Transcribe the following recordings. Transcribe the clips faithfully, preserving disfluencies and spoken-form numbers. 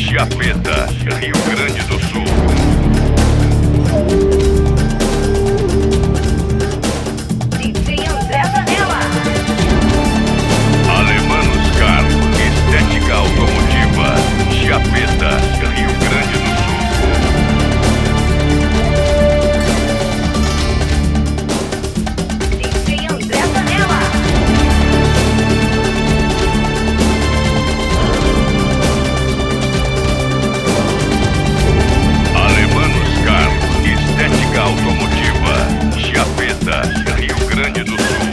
Chiapeta, Rio Grande do Sul. D J André Zanella. Alemanos Car, estética automotiva. Chiapeta, Rio Grande do Sul. D J André Zanella. Alemanos Car, estética automotiva. Chiapeta, Rio Grande do Sul.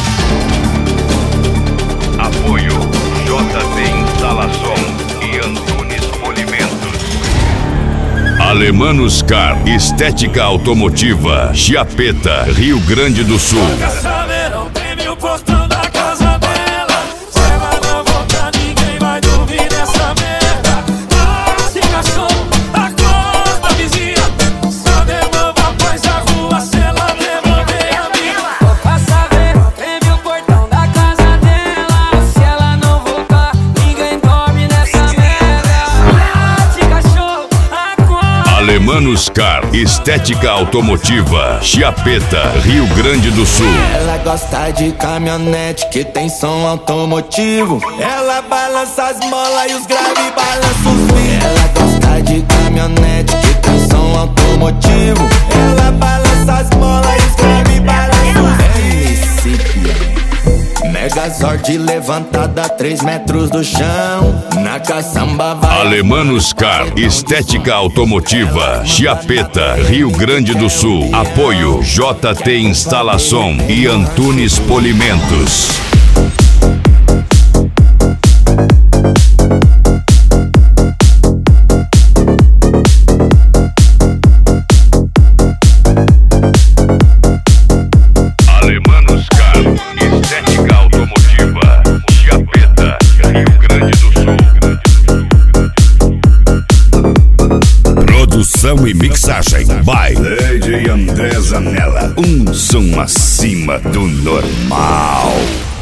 Apoio J T Instalação e Antunes Polimentos. Alemanos Car, estética automotiva. Chiapeta, Rio Grande do Sul. Saberão, treme o portão da casa dela. Se ela não voltar, ninguém vai dormir nessa merda. Ah, se cachorro, acorda, vizinha. Só devolva, pois a rua, se ela devolver a minha. Vou passar ver, treme o portão da casa dela. Se ela não voltar, ninguém dorme nessa merda. Late, cachorro, acorda. Alemanos Car, estética automotiva. Chiapeta, Rio Grande do Sul. Ela gosta de caminhonete que tem som automotivo. Ela balança as molas e os graves balançam os vidros. Ela gosta de caminhonete que tem som automotivo. Ela balança as molas e os graves balançam os vidros. Megazord levantada a três metros do chão. Na caçamba vai. Alemanos Car, estética automotiva. Chiapeta, Rio Grande do Sul. Apoio J T Instalação e Antunes Polimentos. Alemanos Car, estética automotiva. Chiapeta, Rio Grande do Sul. Produção e mixagem by D J André Zanella. Um som acima do normal.